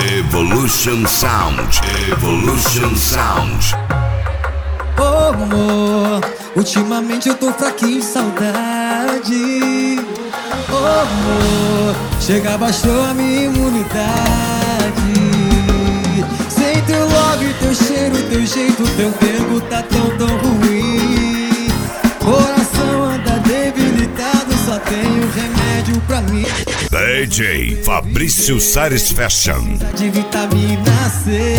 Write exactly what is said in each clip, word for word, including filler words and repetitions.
Evolution Sound, Evolution Sound. Oh, amor, ultimamente eu tô fraquinho de saudade. Oh, amor, chega, baixou a minha imunidade. Sem teu love, teu cheiro, teu jeito, teu tempo tá tão, tão ruim. Coração anda debilitado, só tenho remédio pra mim. D J Fabrício Satisfaction. De vitamina C.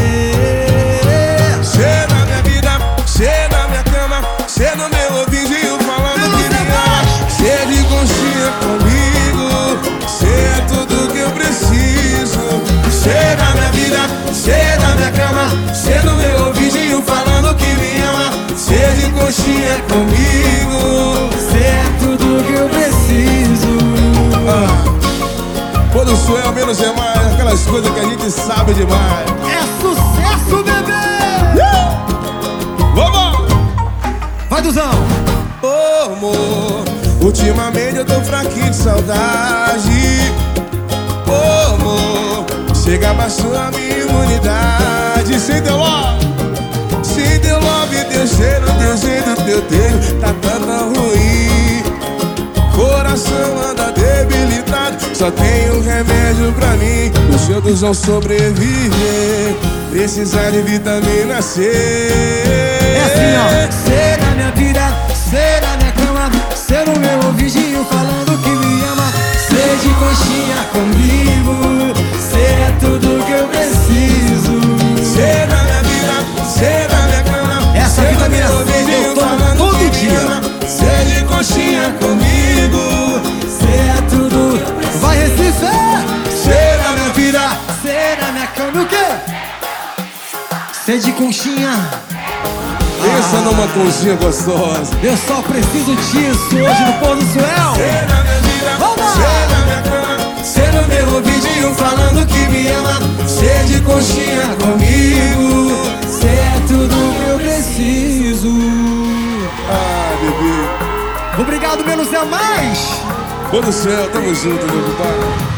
Cê na minha vida, cê na minha cama, cê no meu ouvidinho falando que me ama. Cê de conchinha comigo, cê é tudo que eu preciso. Cê na minha vida, cê na minha cama, cê no meu ouvidinho falando que me ama. Cê de conchinha comigo, Cê é tudo que eu preciso. ah. Quando sou eu, menos é mais. Aquelas coisas que a gente sabe demais. É sucesso, bebê! uh! Vamos! Vai, Duzão! Ô, amor, ultimamente eu tô fraquinho de saudade. Ô, amor, chega, abaixou a minha imunidade. Sem teu love, sem teu love, teu cheiro, teu jeito, teu tempo tá tão ruim. Coração anda debilitado, só tem um remédio pra mim. Os outros vão sobreviver, precisar de vitamina C. É assim, ó. Cê na minha vida, cê na minha cama, cê no meu ouvidinho falando que me ama. Cê de conchinha comigo, cê é tudo que eu preciso. Cê na minha vida, cê na minha cama, essa cê vitamina no meu C eu ouvidinho tomo falando todo que me dia. ama. Cê de conchinha comigo, Cê é tudo. Vai, Recife! cê na minha vida, Cê na minha cama, o quê? Cê de conchinha. pensa numa conchinha gostosa. Eu só preciso disso hoje no Pôr do Suel. Cê na minha vida, Vamos! cê na minha cama, cê no meu ouvidinho falando que me ama. Cê de conchinha comigo, Cê é tudo que eu preciso. ah, bebê. Obrigado, menos é mais. Pô do céu, tamo junto, meu compadre.